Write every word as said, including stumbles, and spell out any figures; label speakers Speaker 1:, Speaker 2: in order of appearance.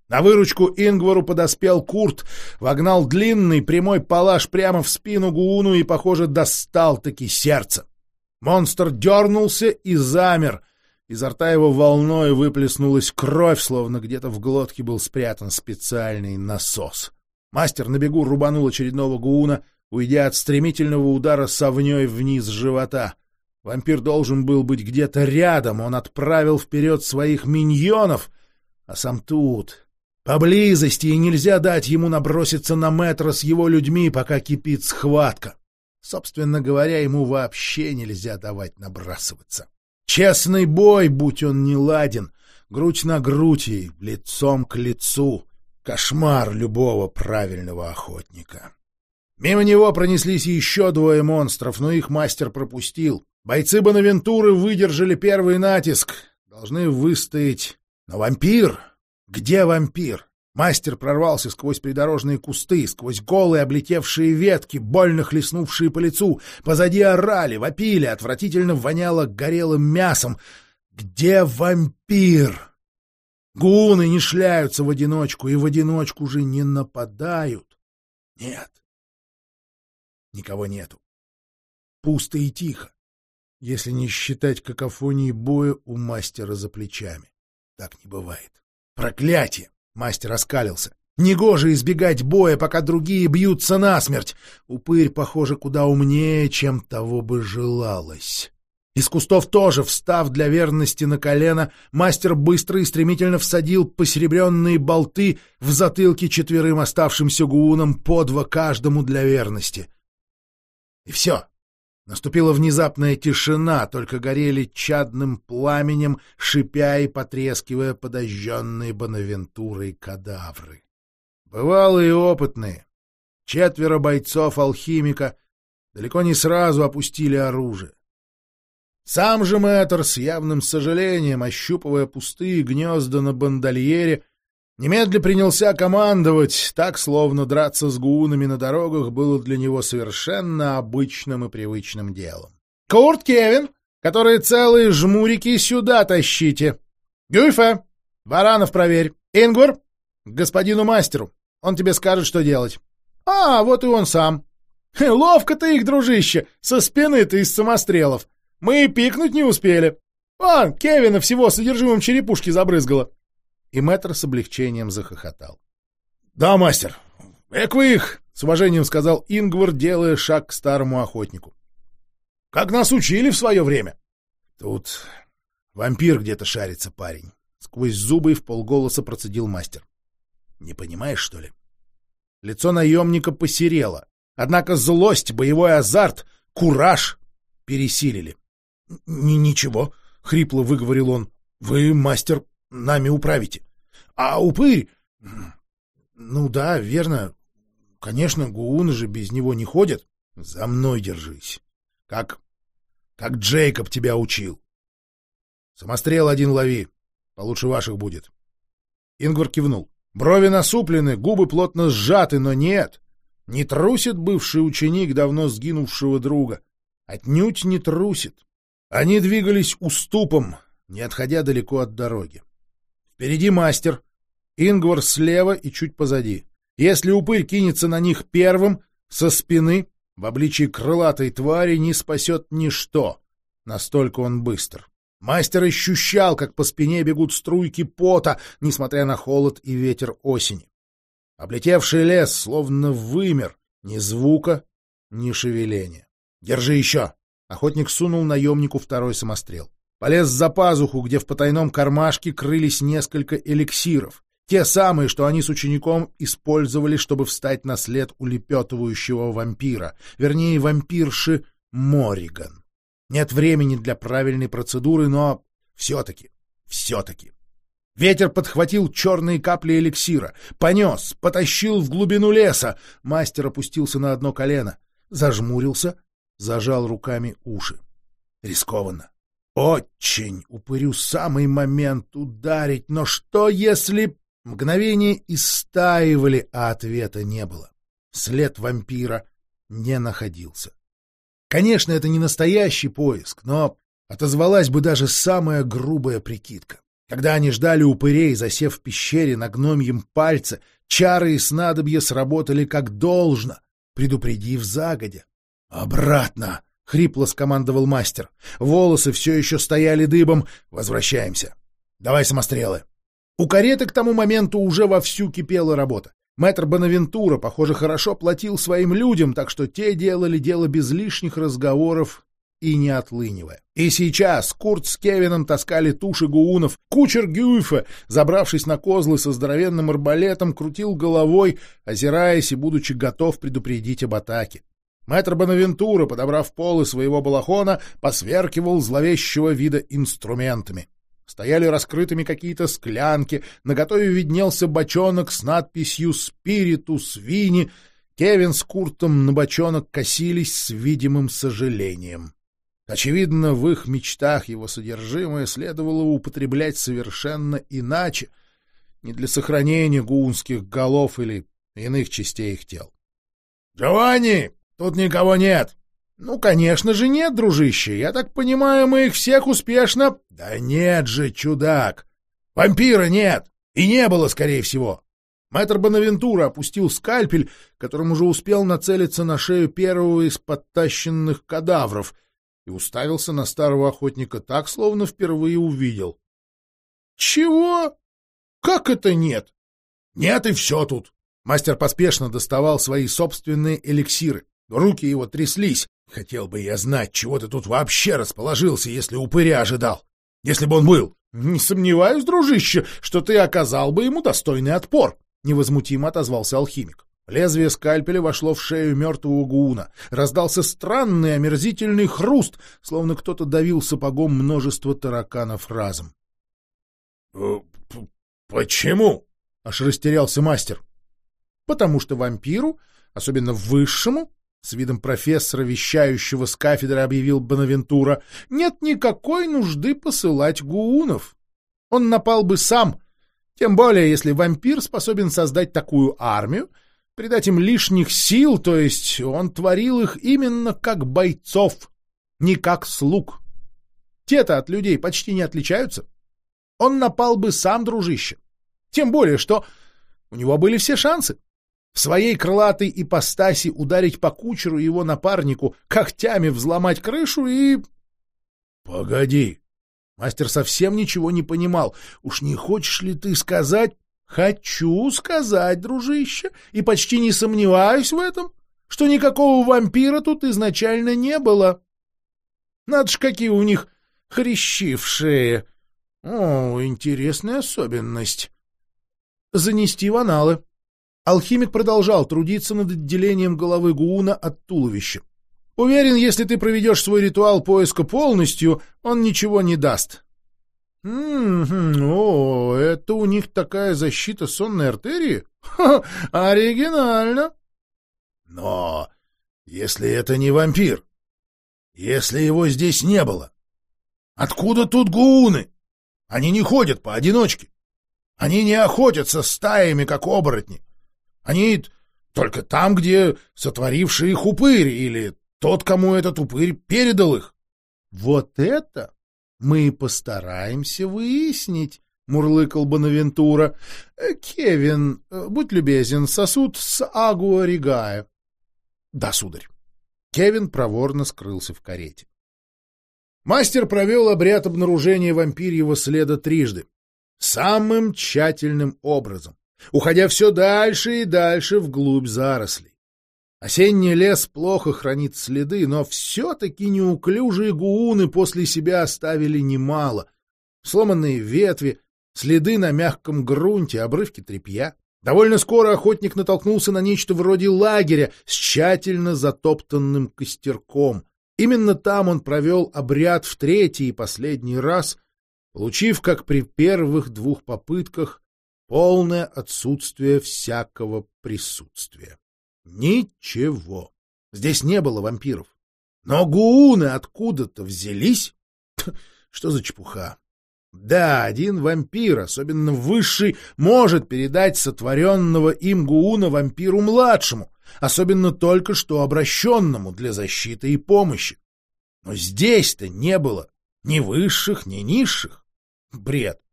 Speaker 1: На выручку Ингвару подоспел Курт, вогнал длинный прямой палаш прямо в спину Гууну и, похоже, достал-таки сердце. Монстр дернулся и замер. Изо рта его волной выплеснулась кровь, словно где-то в глотке был спрятан специальный насос. Мастер на бегу рубанул очередного Гууна, уйдя от стремительного удара совней вниз живота. Вампир должен был быть где-то рядом, он отправил вперед своих миньонов, а сам тут... поблизости, и нельзя дать ему наброситься на Мэтра с его людьми, пока кипит схватка. Собственно говоря, ему вообще нельзя давать набрасываться. Честный бой, будь он не ладен, грудь на грудь и лицом к лицу. Кошмар любого правильного охотника. Мимо него пронеслись еще двое монстров, но их мастер пропустил. Бойцы Бонавентуры выдержали первый натиск, должны выстоять. Но вампир... Где вампир? Мастер прорвался сквозь придорожные кусты, сквозь голые облетевшие ветки, больно хлестнувшие по лицу. Позади орали, вопили, отвратительно воняло горелым мясом. Где вампир? Гууны не шляются в одиночку, и в одиночку же не нападают. Нет. Никого нету. Пусто и тихо, если не считать какофонии боя у мастера за плечами. Так не бывает. Проклятие! Мастер оскалился. Негоже избегать боя, пока другие бьются насмерть. Упырь, похоже, куда умнее, чем того бы желалось. Из кустов тоже, встав для верности на колено, мастер быстро и стремительно всадил посеребренные болты в затылки четверым оставшимся гуунам, по два каждому для верности. И все. Наступила внезапная тишина, только горели чадным пламенем, шипя и потрескивая подожженные Бонавентурой кадавры. Бывалые и опытные. Четверо бойцов-алхимика далеко не сразу опустили оружие. Сам же Мэтр, с явным сожалением, ощупывая пустые гнезда на бандольере, немедля принялся командовать, так, словно драться с гуунами на дорогах было для него совершенно обычным и привычным делом. «Курт, Кевин, которые целые жмурики, сюда тащите! Гюйфе, Баранов проверь! Ингвар, к господину мастеру, он тебе скажет, что делать. А, вот и он сам. Ловко ты их, дружище, со спины ты из самострелов. Мы и пикнуть не успели. Вон, Кевина всего содержимым черепушки забрызгало». И Мэтр с облегчением захохотал. — Да, мастер, эк вы их! — с уважением сказал Ингвар, делая шаг к старому охотнику. — Как нас учили в свое время! — Тут вампир где-то шарится, парень. Сквозь зубы вполголоса процедил мастер. — Не понимаешь, что ли? Лицо наемника посерело, однако злость, боевой азарт, кураж пересилили. — Ничего, — хрипло выговорил он, — вы, мастер, нами управите. А упырь... Ну да, верно. Конечно, гууны же без него не ходят. За мной держись. Как... как Джейкоб тебя учил. Самострел один лови. Получше ваших будет. Ингвар кивнул. Брови насуплены, губы плотно сжаты, но нет. Не трусит бывший ученик давно сгинувшего друга. Отнюдь не трусит. Они двигались уступом, не отходя далеко от дороги. Впереди мастер, Ингвар слева и чуть позади. Если упырь кинется на них первым, со спины, в обличии крылатой твари, не спасет ничто. Настолько он быстр. Мастер ощущал, как по спине бегут струйки пота, несмотря на холод и ветер осени. Облетевший лес словно вымер, ни звука, ни шевеления. «Держи еще!» Охотник сунул наемнику второй самострел. Полез за пазуху, где в потайном кармашке крылись несколько эликсиров. Те самые, что они с учеником использовали, чтобы встать на след улепетывающего вампира. Вернее, вампирши Морриган. Нет времени для правильной процедуры, но все-таки, все-таки. Ветер подхватил черные капли эликсира, понес, потащил в глубину леса. Мастер опустился на одно колено, зажмурился, зажал руками уши. Рискованно. Очень упырю самый момент ударить, но что если... Мгновения истаивали, а ответа не было. След вампира не находился. Конечно, это не настоящий поиск, но отозвалась бы даже самая грубая прикидка. Когда они ждали упырей, засев в пещере на гномьем пальце, чары и снадобья сработали как должно, предупредив загодя. «Обратно!» — хрипло скомандовал мастер. Волосы все еще стояли дыбом. «Возвращаемся. Давай самострелы». У кареты к тому моменту уже вовсю кипела работа. Мэтр Бонавентура, похоже, хорошо платил своим людям, так что те делали дело без лишних разговоров и не отлынивая. И сейчас Курт с Кевином таскали туши гуунов. Кучер Гюйфе, забравшись на козлы со здоровенным арбалетом, крутил головой, озираясь и будучи готов предупредить об атаке. Мэтр Бонавентура, подобрав полы своего балахона, посверкивал зловещего вида инструментами. Стояли раскрытыми какие-то склянки, наготове виднелся бочонок с надписью «Спиритус Вини». Кевин с Куртом на бочонок косились с видимым сожалением. Очевидно, в их мечтах его содержимое следовало употреблять совершенно иначе, не для сохранения гуунских голов или иных частей их тел. «Джованни, тут никого нет!» «Ну, конечно же нет, дружище. Я так понимаю, мы их всех успешно...» «Да нет же, чудак! Вампира нет! И не было, скорее всего!» Мэтр Бонавентура опустил скальпель, которым уже успел нацелиться на шею первого из подтащенных кадавров, и уставился на старого охотника так, словно впервые увидел. «Чего? Как это нет?» «Нет, и все тут!» Мастер поспешно доставал свои собственные эликсиры. Руки его тряслись. «Хотел бы я знать, чего ты тут вообще расположился, если упыря ожидал. Если бы он был!» «Не сомневаюсь, дружище, что ты оказал бы ему достойный отпор», — невозмутимо отозвался алхимик. Лезвие скальпеля вошло в шею мертвого гууна. Раздался странный омерзительный хруст, словно кто-то давил сапогом множество тараканов разом. «Почему?» — аж растерялся мастер. «Потому что вампиру, особенно высшему, с видом профессора, вещающего с кафедры, объявил Бонавентура, нет никакой нужды посылать гуунов. Он напал бы сам, тем более если вампир способен создать такую армию, придать им лишних сил, то есть он творил их именно как бойцов, не как слуг. Те-то от людей почти не отличаются. Он напал бы сам, дружище. Тем более, что у него были все шансы. В своей крылатой ипостаси ударить по кучеру и его напарнику, когтями взломать крышу и... — Погоди. Мастер совсем ничего не понимал. Уж не хочешь ли ты сказать... — Хочу сказать, дружище, и почти не сомневаюсь в этом, что никакого вампира тут изначально не было. Надо ж, какие у них хрящи в шее. О, интересная особенность. Занести в аналы. Алхимик продолжал трудиться над отделением головы гууна от туловища. Уверен, если ты проведешь свой ритуал поиска полностью, он ничего не даст. М-м-м, о, это у них такая защита сонной артерии? Ха, оригинально. Но если это не вампир, если его здесь не было, откуда тут гууны? Они не ходят поодиночке. Они не охотятся стаями, как оборотни. Они только там, где сотворивший их упырь, или тот, кому этот упырь передал их. — Вот это мы и постараемся выяснить, — мурлыкал Бонавентура. — Кевин, будь любезен, сосуд с агуа ригая. — Да, сударь. Кевин проворно скрылся в карете. Мастер провел обряд обнаружения вампирьего следа трижды. Самым тщательным образом, уходя все дальше и дальше вглубь зарослей. Осенний лес плохо хранит следы, но все-таки неуклюжие гууны после себя оставили немало. Сломанные ветви, следы на мягком грунте, обрывки тряпья. Довольно скоро охотник натолкнулся на нечто вроде лагеря с тщательно затоптанным костерком. Именно там он провел обряд в третий и последний раз, получив, как при первых двух попытках, полное отсутствие всякого присутствия. Ничего. Здесь не было вампиров. Но гууны откуда-то взялись? Что за чепуха? Да, один вампир, особенно высший, может передать сотворенного им гууна вампиру-младшему, особенно только что обращенному для защиты и помощи. Но здесь-то не было ни высших, ни низших. Бред.